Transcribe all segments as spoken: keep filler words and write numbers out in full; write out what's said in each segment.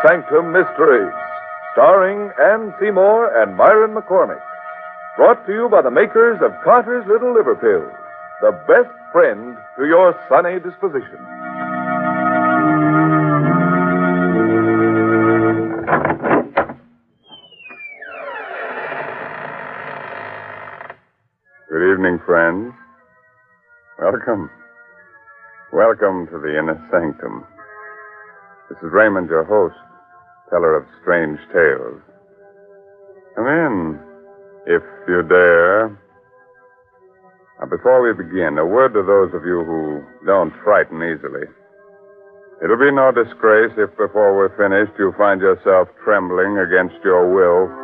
Sanctum Mysteries, starring Ann Seymour and Myron McCormick. Brought to you by the makers of Carter's Little Liver Pills, the best friend to your sunny disposition. Good evening, friends. Welcome. Welcome to the Inner Sanctum. This is Raymond, your host, teller of strange tales. Come in, if you dare. Now, before we begin, a word to those of you who don't frighten easily. It'll be no disgrace if before we're finished you find yourself trembling against your will.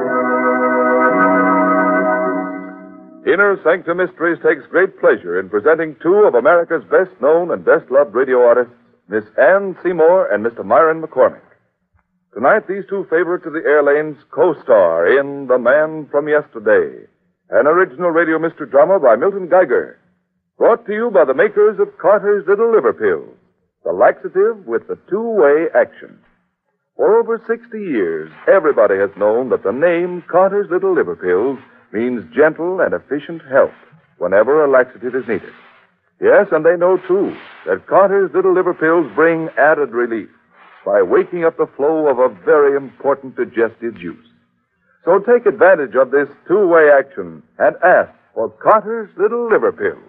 Inner Sanctum Mysteries takes great pleasure in presenting two of America's best-known and best-loved radio artists, Miss Ann Seymour and Mister Myron McCormick. Tonight, these two favorites of the air lanes co-star in The Man from Yesterday, an original radio mystery drama by Milton Geiger, brought to you by the makers of Carter's Little Liver Pills, the laxative with the two-way action. For over sixty years, everybody has known that the name Carter's Little Liver Pills means gentle and efficient help whenever a laxative is needed. Yes, and they know, too, that Carter's Little Liver Pills bring added relief by waking up the flow of a very important digestive juice. So take advantage of this two-way action and ask for Carter's Little Liver Pills.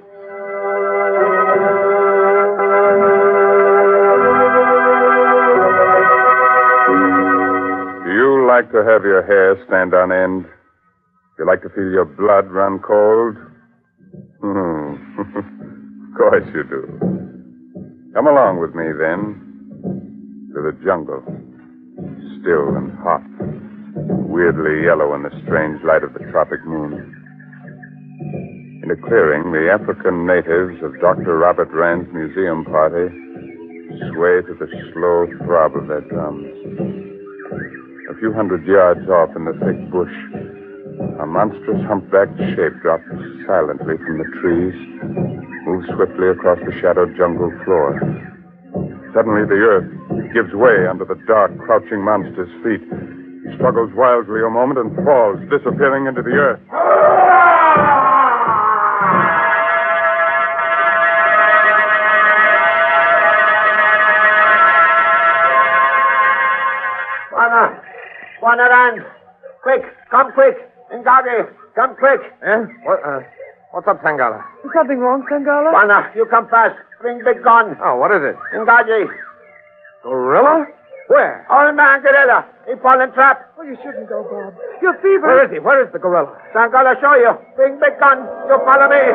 Do you like to have your hair stand on end? You like to feel your blood run cold? Hmm. Of course you do. Come along with me, then, to the jungle. Still and hot. Weirdly yellow in the strange light of the tropic moon. In a clearing, the African natives of Doctor Robert Rand's museum party sway to the slow throb of their drums. A few hundred yards off in the thick bush, a monstrous humpbacked shape drops silently from the trees, moves swiftly across the shadowed jungle floor. Suddenly the earth gives way under the dark, crouching monster's feet. He struggles wildly a moment and falls, disappearing into the earth. Juana! Juana Rand! Quick! Come quick! Ngagi, come quick. Eh? What, uh, what's up, Sangala? Is something wrong, Sangala? Juana, you come fast. Bring big gun. Oh, what is it? Ngagi. Gorilla? Where? Old man gorilla. He fall in trap. Oh, you shouldn't go, Bob. You're feverish. Where is he? Where is the gorilla? Sangala show you. Bring big gun. You follow me.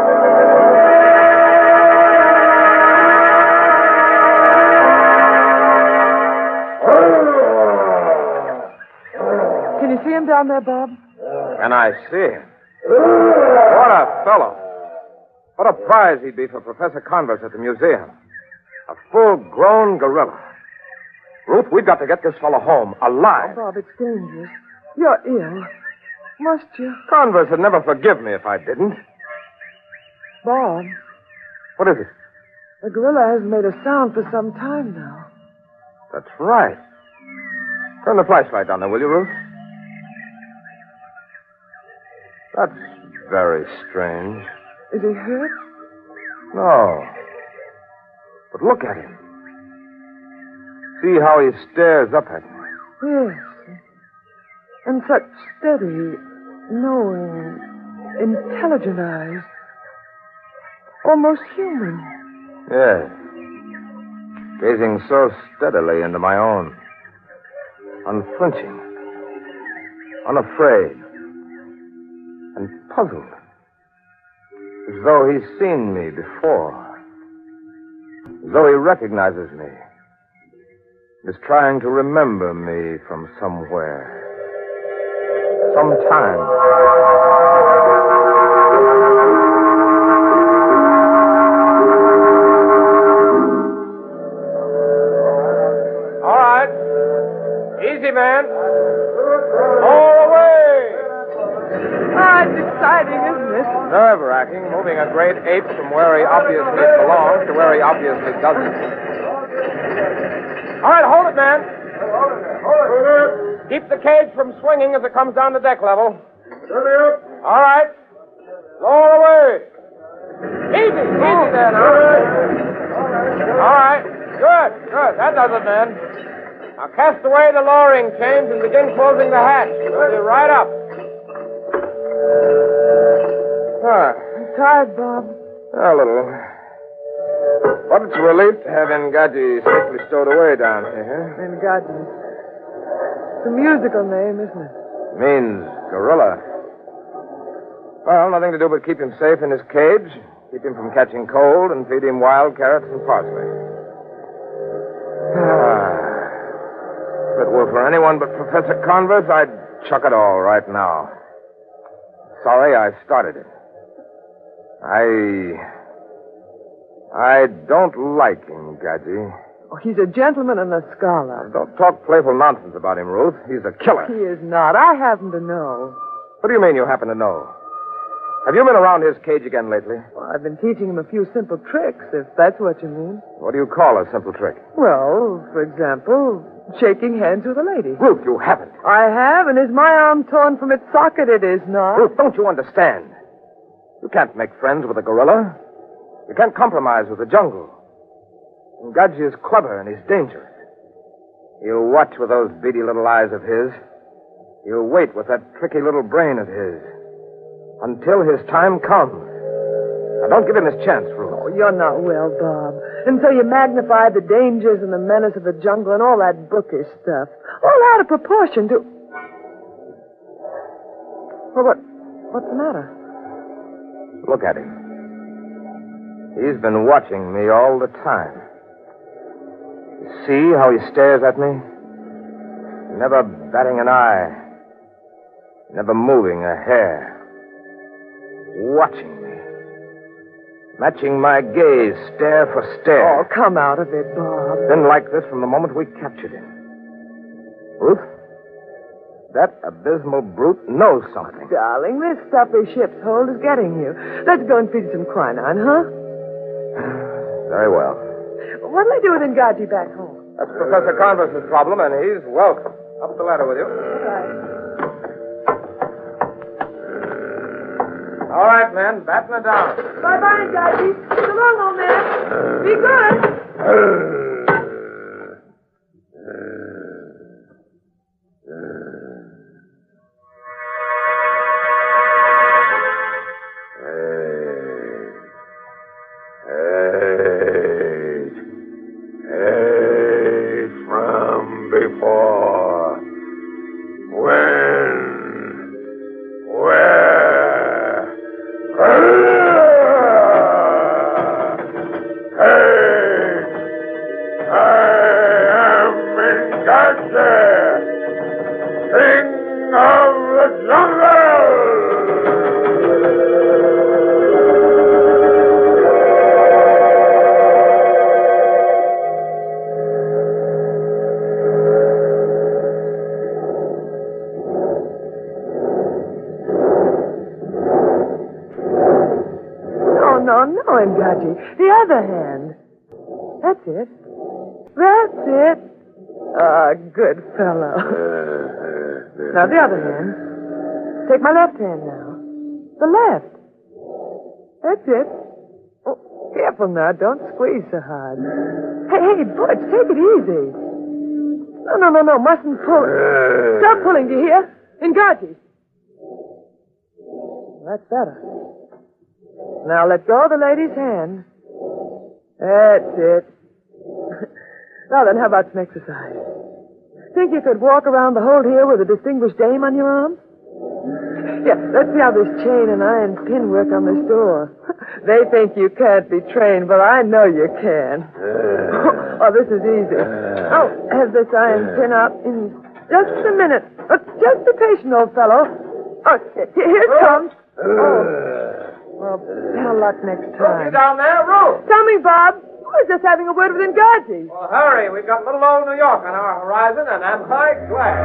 Can you see him down there, Bob? And I see him. What a fellow. What a prize he'd be for Professor Converse at the museum. A full-grown gorilla. Ruth, we've got to get this fellow home, alive. Oh, Bob, it's dangerous. You're ill. Must you? Converse would never forgive me if I didn't. Bob, What is it? the gorilla hasn't made a sound for some time now. That's right. Turn the flashlight down there, will you, Ruth? That's very strange. Is he hurt? No. But look at him. See how he stares up at me. Yes. And such steady, knowing, intelligent eyes. Almost human. Yes. Gazing so steadily into my own. Unflinching. Unafraid. And puzzled. As though he's seen me before. As though he recognizes me. Is trying to remember me from somewhere. Sometime. All right. Easy, man. All the way. Ah, it's exciting, isn't it? Nerve-wracking, moving a great ape from where he obviously belongs to where he obviously doesn't. All right, hold it, man. Keep the cage from swinging as it comes down to deck level. All right. Lower away. Easy, easy there now. All right. Good, good. That does it, man. Now cast away the lowering chains and begin closing the hatch. You'll right up. I'm tired, Bob. A little. But it's a relief to have Engadji safely stowed away down here. Engadji. It's a musical name, isn't it? Means gorilla. Well, nothing to do but keep him safe in his cage, keep him from catching cold, and feed him wild carrots and parsley. If it were for anyone but Professor Converse, I'd chuck it all right now. Sorry I started it. I... I don't like Engadji. Oh, he's a gentleman and a scholar. Don't talk playful nonsense about him, Ruth. He's a killer. He is not. I happen to know. What do you mean you happen to know? Have you been around his cage again lately? Well, I've been teaching him a few simple tricks, if that's what you mean. What do you call a simple trick? Well, for example, shaking hands with a lady. Ruth, you haven't. I have, and is my arm torn from its socket? It is not. Ruth, don't you understand? You can't make friends with a gorilla. You can't compromise with the jungle. Engadji is clever and he's dangerous. He'll watch with those beady little eyes of his. He'll wait with that tricky little brain of his. Until his time comes. Now, don't give him his chance, Ruth. Oh, you're not well, Bob. And so you magnify the dangers and the menace of the jungle and all that bookish stuff. All out of proportion to... Well, what... What's the matter? Look at him. He's been watching me all the time. You see how he stares at me? Never batting an eye. Never moving a hair. Watching me. Matching my gaze, stare for stare. Oh, come out of it, Bob. Been like this from the moment we captured him. Ruth, that abysmal brute knows something. Darling, this stuff his ship's hold is getting you. Let's go and feed some quinine, huh? Very well. What'll I do with Engadji back home? That's Professor Converse's problem, and he's welcome. Up the ladder with you. All right, men. Batten it down. Bye-bye, Engadji. So long, old man. Be good. The other hand. That's it. That's it. Ah, good fellow. Now, the other hand. Take my left hand now. The left. That's it. Oh, careful now. Don't squeeze so hard. Hey, hey, Butch, take it easy. No, no, no, no. Mustn't pull. Stop pulling, do you hear? Engadji. That's better. Now let go of the lady's hand. That's it. Now then, how about some exercise? Think you could walk around the hold here with a distinguished dame on your arm? Yeah, let's see how this chain and iron pin work on this door. They think you can't be trained, but I know you can. Oh, this is easy. Oh, have this iron pin out in just a minute. Oh, just be patient, old fellow. Oh, here it comes. Oh. Well, better luck next time. You down there, Ruth. Tell me, Bob. I was just having a word with Engadji. Well, hurry. We've got little old New York on our horizon, and I'm quite glad.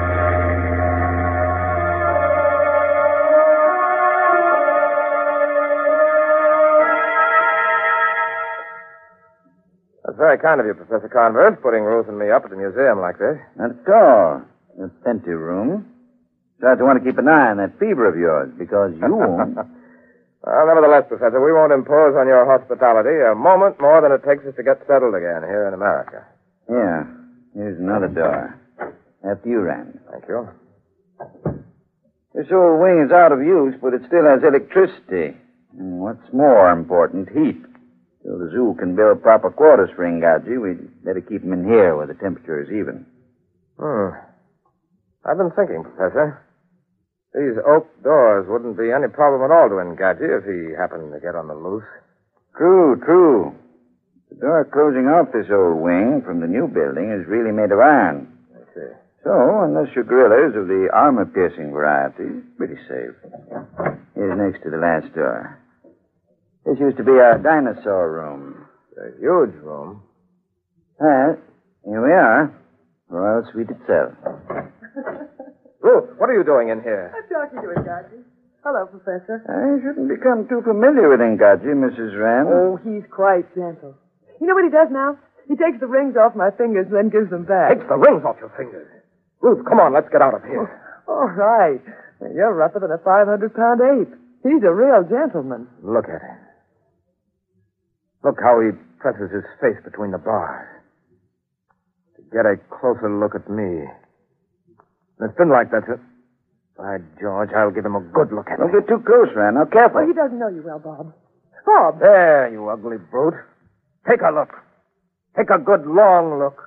That's Very kind of you, Professor Converse, putting Ruth and me up at the museum like this. Not at all. It's an empty room. Besides, I want to keep an eye on that fever of yours, because you won't. Well, nevertheless, Professor, we won't impose on your hospitality a moment more than it takes us to get settled again here in America. Yeah. Here's another door. After you, Rand. Thank you. This old wing is out of use, but it still has electricity. And what's more important, heat. So the zoo can build proper quarters for Engadji, we'd better keep him in here where the temperature is even. Hmm. I've been thinking, Professor. These oak doors wouldn't be any problem at all to Engadji if he happened to get on the loose. True, true. The door closing off this old wing from the new building is really made of iron. I see. So, unless your gorilla is of the armor-piercing variety, pretty safe. Here's next to the last door. This used to be our dinosaur room. A huge room. Well, here we are. Royal Suite itself. Ruth, what are you doing in here? I'm talking to Engadji. Hello, Professor. I shouldn't become too familiar with Engadji, Missus Rand. Oh, he's quite gentle. You know what he does now? He takes the rings off my fingers and then gives them back. Takes the rings off your fingers. Ruth, come on, let's get out of here. All right. You're rougher than a five hundred pound ape. He's a real gentleman. Look at him. Look how he presses his face between the bars. To get a closer look at me. It's been like that. By George, I'll give him a good look at Don't me. get too close, Rand. Now, careful. Oh, he doesn't know you well, Bob. Bob! There, you ugly brute. Take a look. Take a good long look.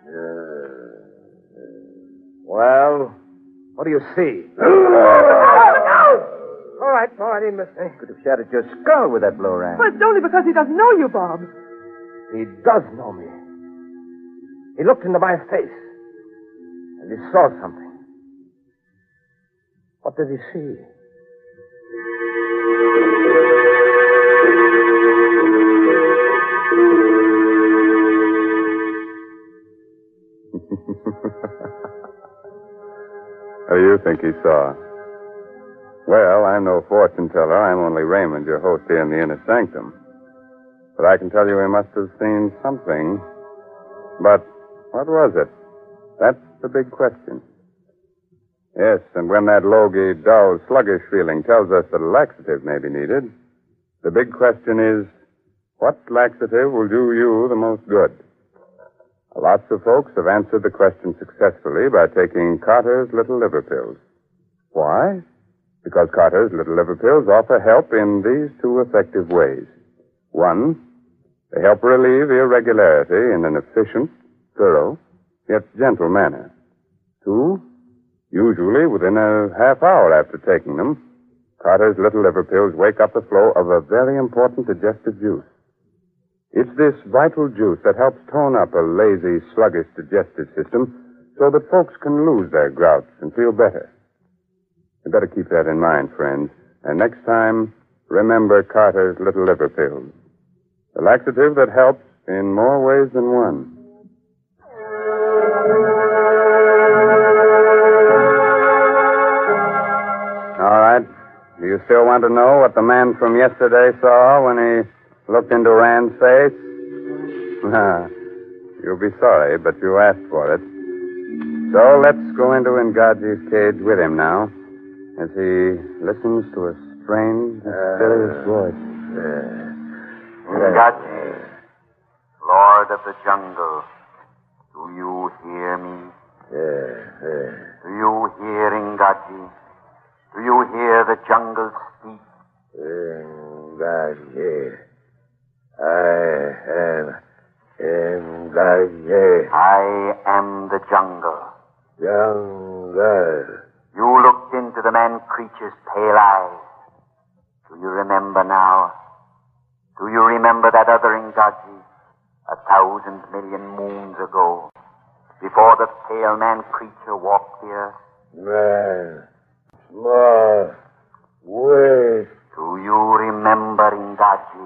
Well, what do you see? All right, all right, he missed me. Could have shattered your skull with that blow, Rand. But it's only because he doesn't know you, Bob. He does know me. He looked into my face, and he saw something. What did he see? What do you think he saw? Well, I'm no fortune teller. I'm only Raymond, your host here in the inner sanctum. But I can tell you he must have seen something. But what was it? That's the big question. Yes, and when that logy, dull, sluggish feeling tells us that a laxative may be needed, the big question is, what laxative will do you the most good? Lots of folks have answered the question successfully by taking Carter's Little Liver Pills. Why? Because Carter's Little Liver Pills offer help in these two effective ways. One, they help relieve irregularity in an efficient, thorough, yet gentle manner. Two, usually within a half hour after taking them, Carter's Little Liver Pills wake up the flow of a very important digestive juice. It's this vital juice that helps tone up a lazy, sluggish digestive system so that folks can lose their grouts and feel better. You better keep that in mind, friends. And next time, remember Carter's Little Liver Pills. The laxative that helps in more ways than one. All right. Do you still want to know what the man from yesterday saw when he looked into Rand's face? You'll be sorry, but you asked for it. So let's go into Engadji's cage with him now, as he listens to a strange, mysterious uh, voice. Uh, Engadji, Lord of the Jungle, do you hear me? Uh, uh, do you hear, Engadji? Do you hear the jungle speak? Engadji. I am Engadji. I am the jungle. Jungle. You looked into the man-creature's pale eyes. Do you remember now? Do you remember that other Engadji, a thousand million moons ago, before the pale man-creature walked the earth? Man, small, weak. Do you remember, Engadji?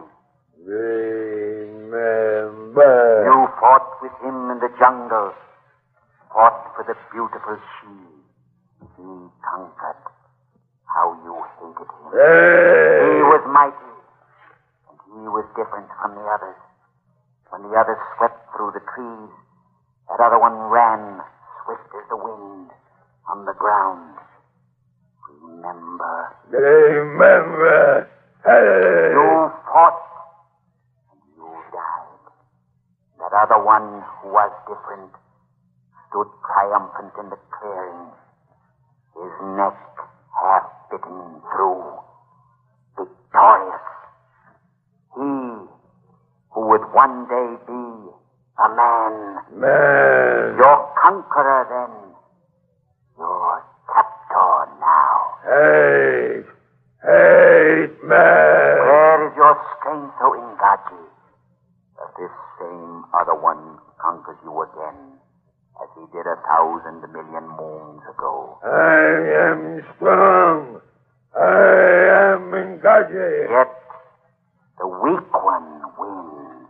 Remember. You fought with him in the jungle, fought for the beautiful shield. He conquered. How you hated him. Hey. He was mighty, and he was different from the others. When the others swept through the trees, that other one ran, swift as the wind, on the ground. Remember. Remember. Hey. You fought, and you died. That other one who was different stood triumphant in the clearing, his neck half bitten through, victorious. He who would one day be a man. Man. Your conqueror then. Your captor now. Hate. Hate, man. Where is your strength, O Ingaji? That this same other one conquers you again, as he did a thousand million moons ago. I am strong. I am Ingaji. Yet, the weak one wins.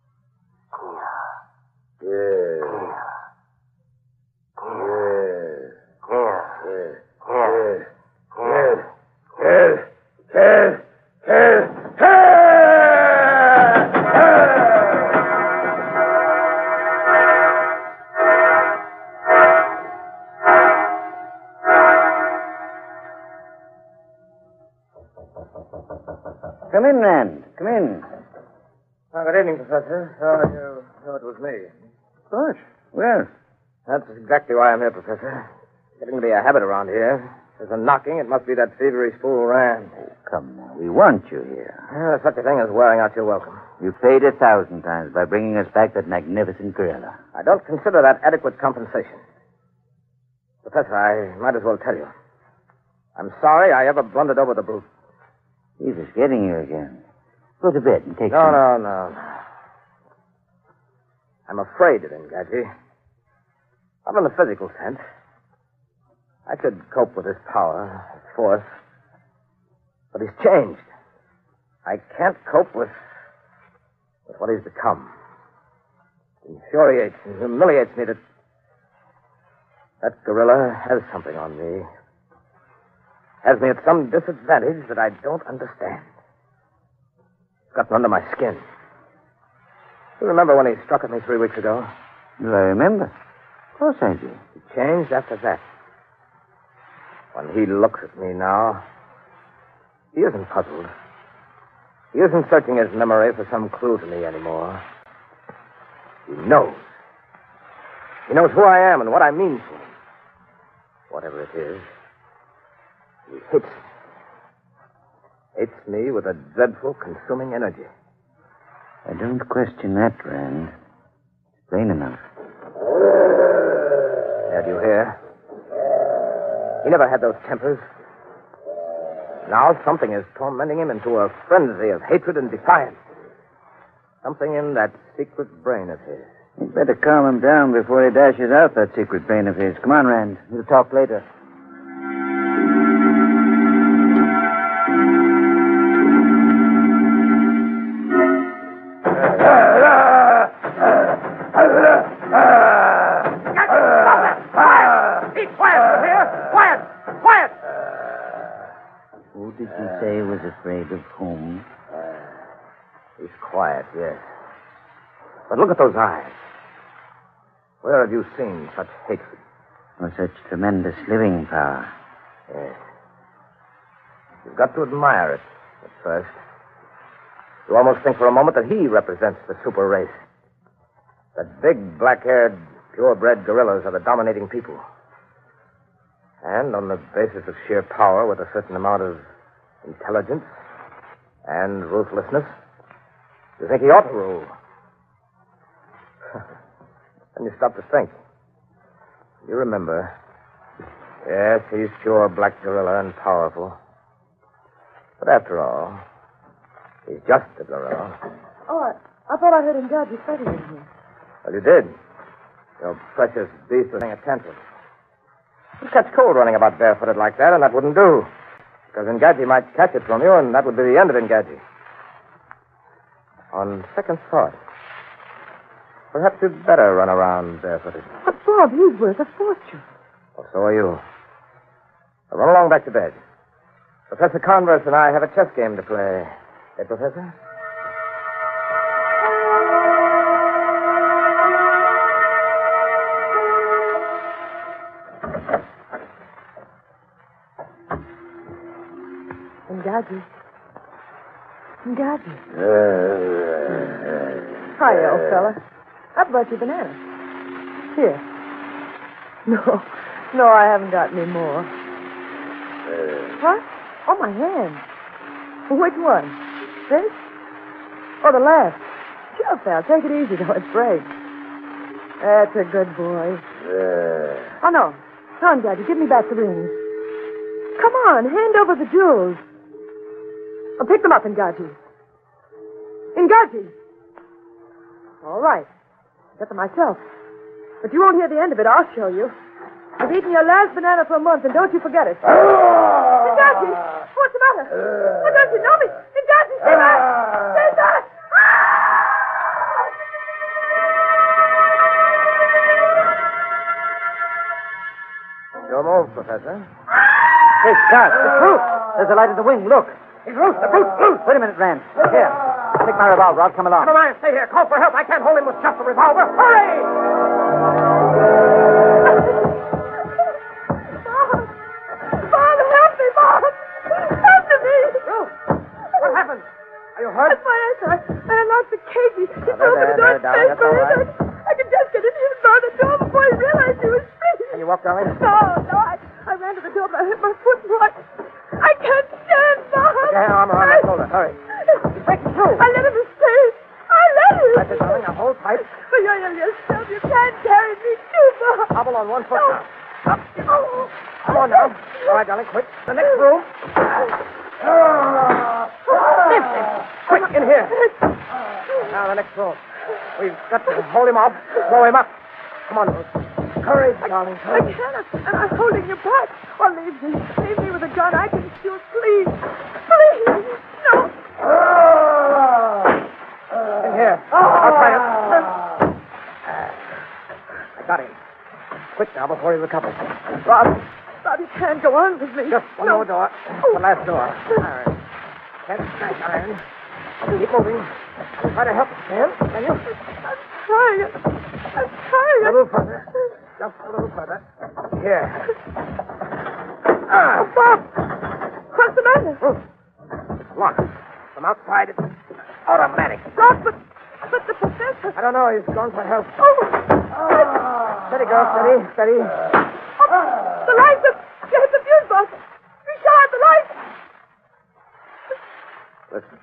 Here. Yeah. Here. Yeah. Here. Yeah. Here. Here. Here. Here. Here. Come in, Rand. Come in. Oh, good evening, Professor. Oh, you know it was me. Of course. Well, That's exactly why I'm here, Professor. Getting to be a habit around here. There's a knocking. It must be that thievery fool Rand. oh, come now. We want you here. Yeah, there's such a thing as wearing out your welcome. You paid a thousand times by bringing us back that magnificent gorilla. I don't consider that adequate compensation. Professor, I might as well tell you. I'm sorry I ever blundered over the brute. He was getting you again. Go to bed and take No, some... no, no, no. I'm afraid of Ingaji. Not in the physical sense. I could cope with his power, his force. But he's changed. I can't cope with, with what he's become. It infuriates and humiliates me that that gorilla has something on me. Has me at some disadvantage that I don't understand. It's gotten under my skin. You remember when he struck at me three weeks ago? Do I remember? Of course I do. He changed after that. When he looks at me now, he isn't puzzled. He isn't searching his memory for some clue to me anymore. He knows. He knows who I am and what I mean to him. Whatever it is, he hates me. Hates me with a dreadful, consuming energy. I don't question that, Rand. It's plain enough. Yeah, do you hear? He never had those tempers. Now something is tormenting him into a frenzy of hatred and defiance. Something in that secret brain of his. You'd better calm him down before he dashes out that secret brain of his. Come on, Rand. We'll talk later. Who did you say was afraid of whom? He's quiet, yes. But look at those eyes. Where have you seen such hatred? Or such tremendous living power? Yes. You've got to admire it at first. You almost think for a moment that he represents the super race. That big, black-haired, purebred gorillas are the dominating people. And on the basis of sheer power, with a certain amount of intelligence and ruthlessness, you think he ought to rule. Then you stop to think. You remember. Yes, he's pure black gorilla and powerful. But after all, he's just a gorilla. Oh, I, I thought I heard Ingaji fighting in here. Well, you did. Your precious beast was paying attention. You catch cold running about barefooted like that, and that wouldn't do. Because Ingaji might catch it from you, and that would be the end of Ingaji. On second thought, perhaps you'd better run around barefooted. But, Bob, he's worth a fortune. Well, so are you. Now run along back to bed. Professor Converse and I have a chess game to play. Eh, Professor? Ngaji. Ngaji. Hi, old fella. I brought you bananas. Here. No. No, I haven't got any more. What? Oh, my hand. Which one? This? Oh, the left. Sure, pal. Take it easy, though. It breaks. That's a good boy. Oh, no. No, Ngaji. Give me back the rings. Come on. Hand over the jewels. Oh, pick them up, Ngaji. Ngaji. All right. Get them myself. But you won't hear the end of it. I'll show you. You've eaten your last banana for a month, and don't you forget it. Ngaji! What's the matter? Oh, don't you know me? Ngaji, stay back! Stay back! Don't move, Professor. Hey, Scott, it's Ruth. There's a light in the wing. Look. It's Ruth. The Ruth, Ruth. Wait a minute, Rand. Here. Take my revolver. I'll come along. Never mind. Stay here. Call for help. I can't hold him with just a revolver. Hurry! Bob! Bob, help me, Bob! Help me! Ruth, what happened? Are you hurt? That's my answer. I unlocked the cage. He Now, threw open there, the door there, darling, that's all space right. for I could just get in here and bar the door before he realized he was free. Can you walk, darling? No, no, I, I ran to the door, but I hit my foot and what? I can't stand, Bob. Put your arm around my shoulder. Hurry. He's breaking through. I let him escape. I let him. That's it, darling. Now hold tight. But you're you're yourself. You can't carry me too, Bob. Hobble on one foot No. now. Up. Oh. Come on now. All right, darling, quick. The next room. Empty. Quick, in here. Now, the next room. We've got to hold him off, blow him up. Come on, Ruth. Courage, darling, I courage. can't. And I'm holding you back. Oh, leave me. Leave me with a gun. I can shoot. Please. Please. No. In here. I'll try it. I got him. Quick now, before he recovers. Bob. Bob, you can't go on with me. Just one no. more door. The last door. Iron. Can't smash iron. Keep moving. Try to help him, can you? I'm trying. I'm trying. A little further. Just a little further. Here. Oh, Bob. What's the matter? Lock. From outside, it's automatic. Bob, but, but the professor. I don't know. He's gone for help. Oh. Steady, girl. Steady. Steady. Oh, the lights have... You hit the fuse box. Richard, the lights. Listen.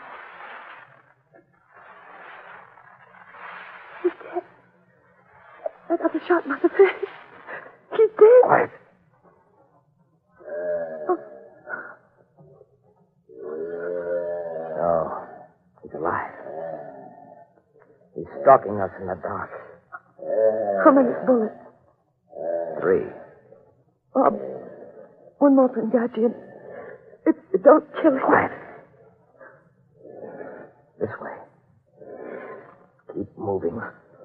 He's dead. I got the shot in the face. He's dead. Quiet. Oh. No. He's alive. He's stalking us in the dark. How many bullets? Three. Bob, one more for Ngaji. and It, it don't kill him. Quiet. This way. Keep moving.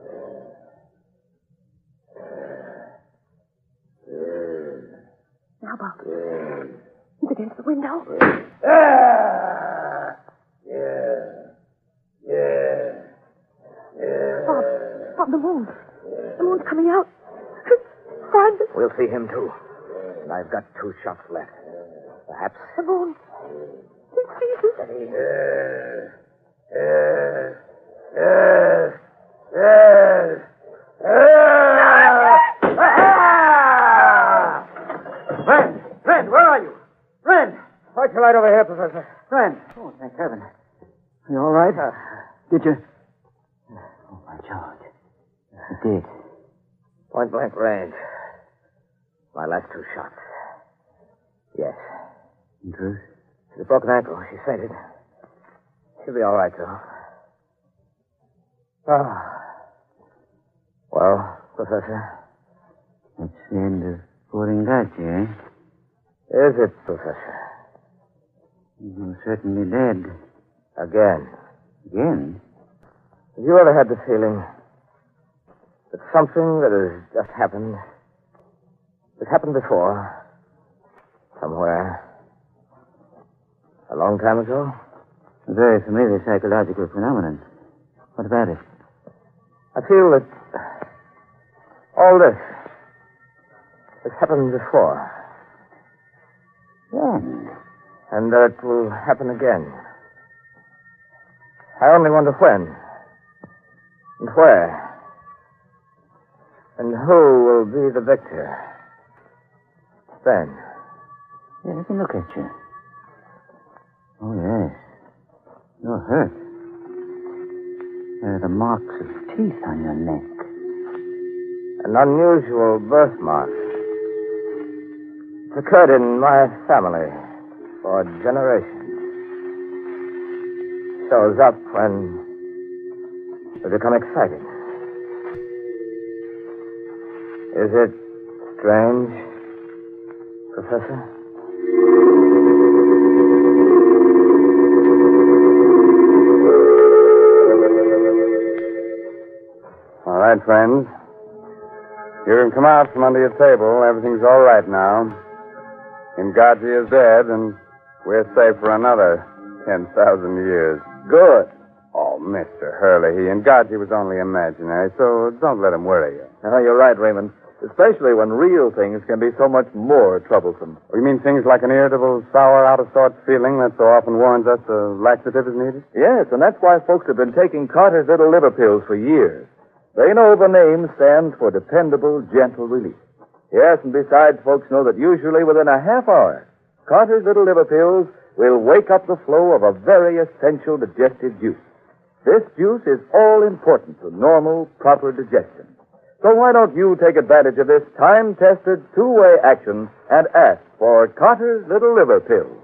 Now, Bob. He's against the window. Bob, Bob, the moon. The moon's coming out. Find it. We'll see him, too. And I've got two shots left. Perhaps. The moon. He sees us. Friend! Friend, where are you? Friend! Why'd you light over here, Professor? Friend! Oh, thank heaven. You all right? Uh, did you? Oh, my George. You did. Point blank range. My last two shots. Yes. In truth? She's a broken ankle. She's fainted. She'll be all right, though. Ah. Well, Professor? That's the end of Poringachi, eh? Is it, Professor? You're certainly dead. Again. Again? Have you ever had the feeling that something that has just happened, has happened before, somewhere, a long time ago? A very familiar psychological phenomenon. What about it? I feel that all this has happened before. Then, And uh, it will happen again. I only wonder when. And where. And who will be the victor. Then. Yeah, let me look at you. Oh, yes. You're hurt. There are the marks of teeth on your neck. An unusual birthmark. It's occurred in my family for generations. Shows up when we become excited. Is it strange, Professor? All right, friends. You can come out from under your table. Everything's all right now. Ngaji is dead, and we're safe for another ten thousand years. Good. Oh, Mister Hurley, he Ngaji was only imaginary, so don't let him worry you. Oh, you're right, Raymond. Especially when real things can be so much more troublesome. Oh, you mean things like an irritable, sour, out-of-sorts feeling that so often warns us a laxative is needed? Yes, and that's why folks have been taking Carter's Little Liver Pills for years. They know the name stands for dependable, gentle relief. Yes, and besides, folks know that usually within a half hour, Carter's Little Liver Pills will wake up the flow of a very essential digestive juice. This juice is all important to normal, proper digestion. So why don't you take advantage of this time-tested, two-way action and ask for Carter's Little Liver Pills?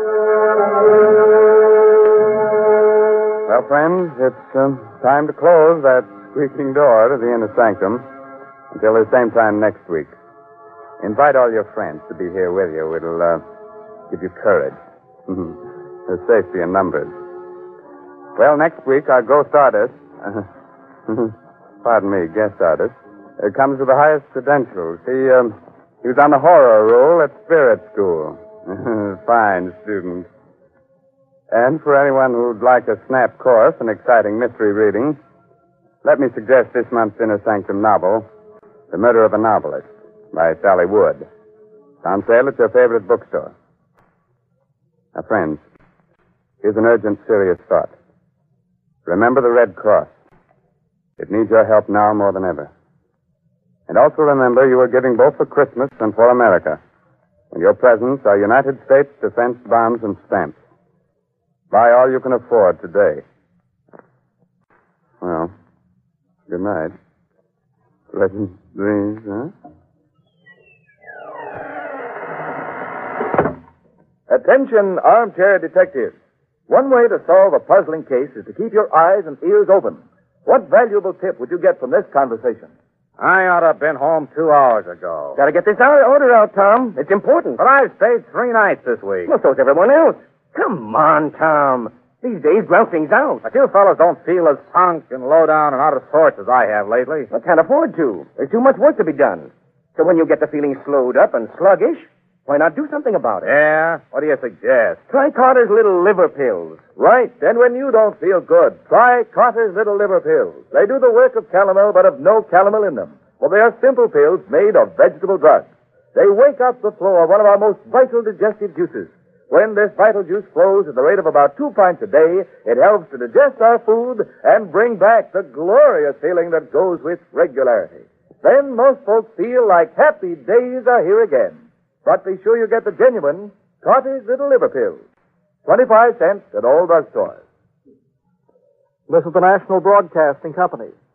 Well, friends, it's uh, time to close that squeaking door to the inner sanctum until the same time next week. Invite all your friends to be here with you. It'll uh, give you courage. There's safety in numbers. Well, next week, our ghost artist, pardon me, guest artist, uh, comes with the highest credentials. He, um, he was on the horror roll at Spirit School. Fine student. And for anyone who'd like a snap course in exciting mystery reading, let me suggest this month's Inner Sanctum novel, The Murder of a Novelist, by Sally Wood. It's on sale at your favorite bookstore. Now, friends, here's an urgent, serious thought. Remember the Red Cross. It needs your help now more than ever. And also remember you are giving both for Christmas and for America. And your presents are United States defense bombs and stamps. Buy all you can afford today. Well, good night. Pleasant dreams, huh? Attention, armchair detectives. One way to solve a puzzling case is to keep your eyes and ears open. What valuable tip would you get from this conversation? I ought to have been home two hours ago. Gotta get this order out, Tom. It's important. But I've stayed three nights this week. Well, so's everyone else. Come on, Tom. These days, grouching's out. But you fellas don't feel as sunk and low down and out of sorts as I have lately. I can't afford to. There's too much work to be done. So when you get the feeling slowed up and sluggish, why not do something about it? Yeah? What do you suggest? Try Carter's Little Liver Pills. Right. And when you don't feel good, try Carter's Little Liver Pills. They do the work of calomel, but have no calomel in them. Well, they are simple pills made of vegetable drugs. They wake up the flow of one of our most vital digestive juices. When this vital juice flows at the rate of about two pints a day, it helps to digest our food and bring back the glorious feeling that goes with regularity. Then most folks feel like happy days are here again. But be sure you get the genuine Carter's Little Liver Pills. twenty-five cents at all drugstores. This is the National Broadcasting Company.